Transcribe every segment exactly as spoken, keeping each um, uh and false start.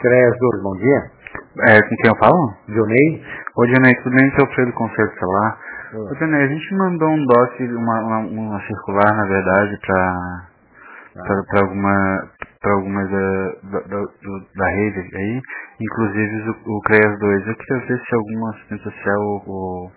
CREAS dois, bom dia. É, com quem eu falo? Dionei. Ô, Dionei, tudo bem? Eu Alfredo Conselho Celular. Hum. Ô, Dionei, a gente mandou um doc, uma, uma, uma circular, na verdade, pra, pra, pra, alguma, pra algumas da, da, da, do- da rede aí, inclusive o, o CREAS dois. Eu queria ver se alguma assistente social ou,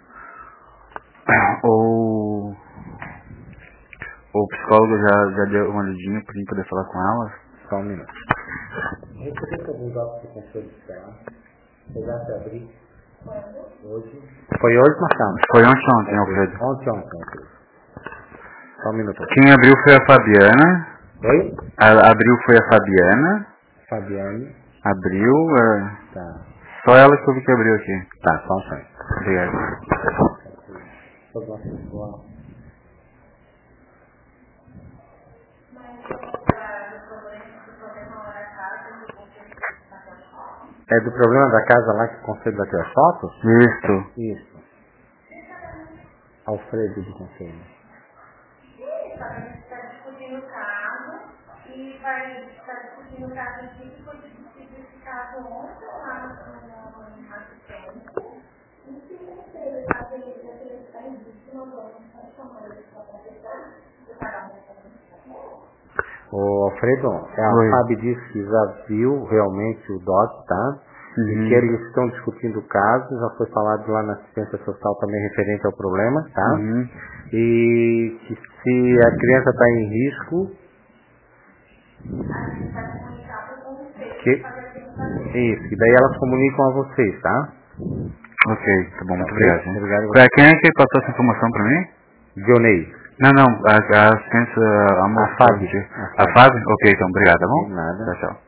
ou, ou o psicólogo já, já deu uma lidinha pra gente poder falar com ela. Só um minuto. Recebi alguns dados do Conselho Fiscal. Apesar de abrir. Hoje. Foi hoje, Marcelo? Foi ontem, ontem, Alfredo. Ontem, ontem, ontem. Só um minuto. Quem abriu foi a Fabiana. Oi? A, abriu foi a Fabiana. Fabiane. Abriu, é, Tá. só ela que eu vi que abriu aqui. Tá, só um sonho. Obrigado. É do problema da casa lá que o Conselho bateu as fotos? Isso. Isso. Alfredo do Conselho. Está discutindo o caso e vai estar discutindo o caso aqui que foi discutido esse caso ontem lá no assistente. E se você está feliz de ter essa indício, nós vamos chamar ele para conversar e parar uma Ô Alfredo, a Oi. Fábio disse que já viu realmente o D O C, tá? Uhum. E que eles estão discutindo o caso, já foi falado lá na assistência social também referente ao problema, tá? Uhum. E que se a criança está em risco, que... isso, e daí elas comunicam a vocês, tá? Ok, tá bom, muito Tá, obrigado. hein? obrigado. Pra quem é que passou essa informação pra mim? Dionei. Não, não, a, a assistência, a moça. A Fábio. A Fábio? Ok, então, obrigado, tá bom? De nada. Tchau, tchau.